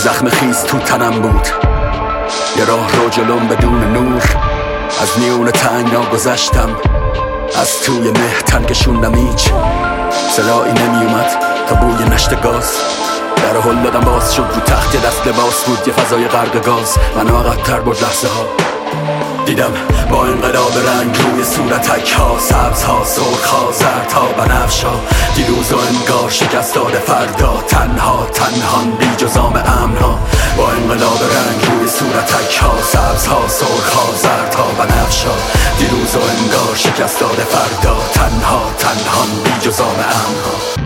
زخم خیز تو تنم بود. یه راه رو جلوم بدون نور، از میون تنگنا گذشتم، از توی مه تن کشوندم، هیچ صدایی نمی اومد تا بوی نشت گاز. در هل دادم باز شد، رو تخت یه دست لباس بود، یه فضای غرق گاز. منو عقب‌تر برد لحظه ها، دیدم با انقلاب رنگ روی صورتک ها، سبز ها، سرخ ها، زرد ها، بنفش ها. دیروز و انگار شکست داده فردا، تنها تنهان بی جزام امن ها. با انقلاب رنگ روی صورتک ها، سبز ها، سرخ ها، زرد ها، بنفش ها. دیروز و انگار شکست داده فردا، تنها تنهان بی جزام امن ها.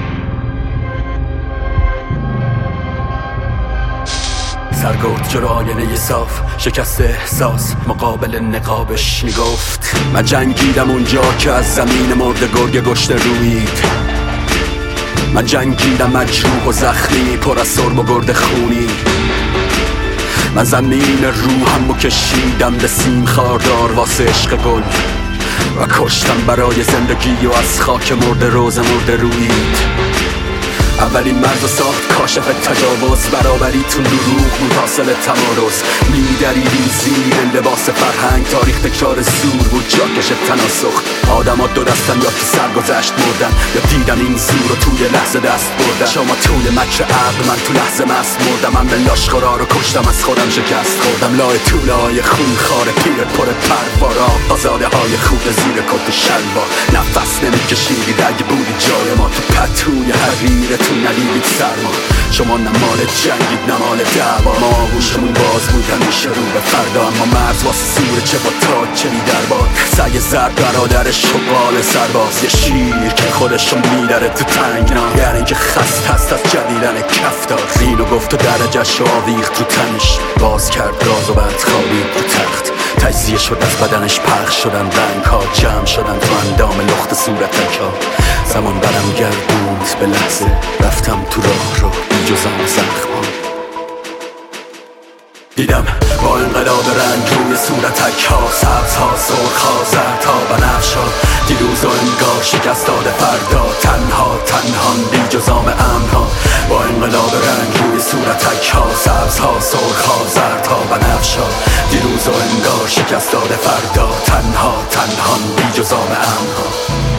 سرگرد جلو آینه صاف، شکست احساس مقابل نقابش میگفت من جنگیدم اونجا که از زمین مرده گرگ گشته روید. من جنگیدم مجروح و زخمی، پر از سرم و گرد خونی. من زمین روحم و کشیدم به سیم خاردار واسه عشق گل و کشتم برای زندگی و از خاک مرده روز مرده روید. اولین مرد و ساخت کاشف تجاوز، برابری تو دروغ بود حاصل تمارز. میدریدیم زیر لباس فرهنگ، تاریخ تکرار زور بود جاکش تناسخ. آدم ها دو دستن یا که سرگذشت مردن، یا دیدن این زور رو توی لحظه دست بردن. شما توی مکر عقل، من تو لحظه مست مردم. من به لاشخورا رو کشتم، از خودم شکست خوردم. لای طوله های خون خاره پیر پر پروارا، آزاده های خود زیر کت شلوار. نفس نمیکشیدید اگه بودی جای ما، تو پتوی حریر تو ندیدید سرما. شما نمال جنگید نمال دعوا، ما آغوشمون باز بود همیشه رو به فردا. اما مرز واسه سور چه با تاج چه بی دربار، سعی زرد برادر شغال سرباز. یه شیر که خودشو میداره تو تنگنا، یعنی که خست هست از جدیدن کفتار. اینو گفت و درجهش رو آویخت رو تنش، باز کرد راز و بعد خوابید رو تخت. تجزیه شد از بدنش، پخش شدن رنگ ها، جمع شدن تو اندام لخت صورتک ها. زمان برم گردوند به لحظه، رفتم تو راه رو بی جزام زخم ها. دیدم با انقلاب رنگ روی صورتک ها، سبز ها، سرخ ها، زرد ها، بنفش ها. دیروز و انگار شکست داده فردا، تنها تنهان بی جزام امن ها. با انقلاب رنگ روی صورتک ها، سبز ها، سرخ ها، زرد ها، بنفش ها. دیروز و انگار شکست داده فردا، تنها تنهان بی جزام امن ها.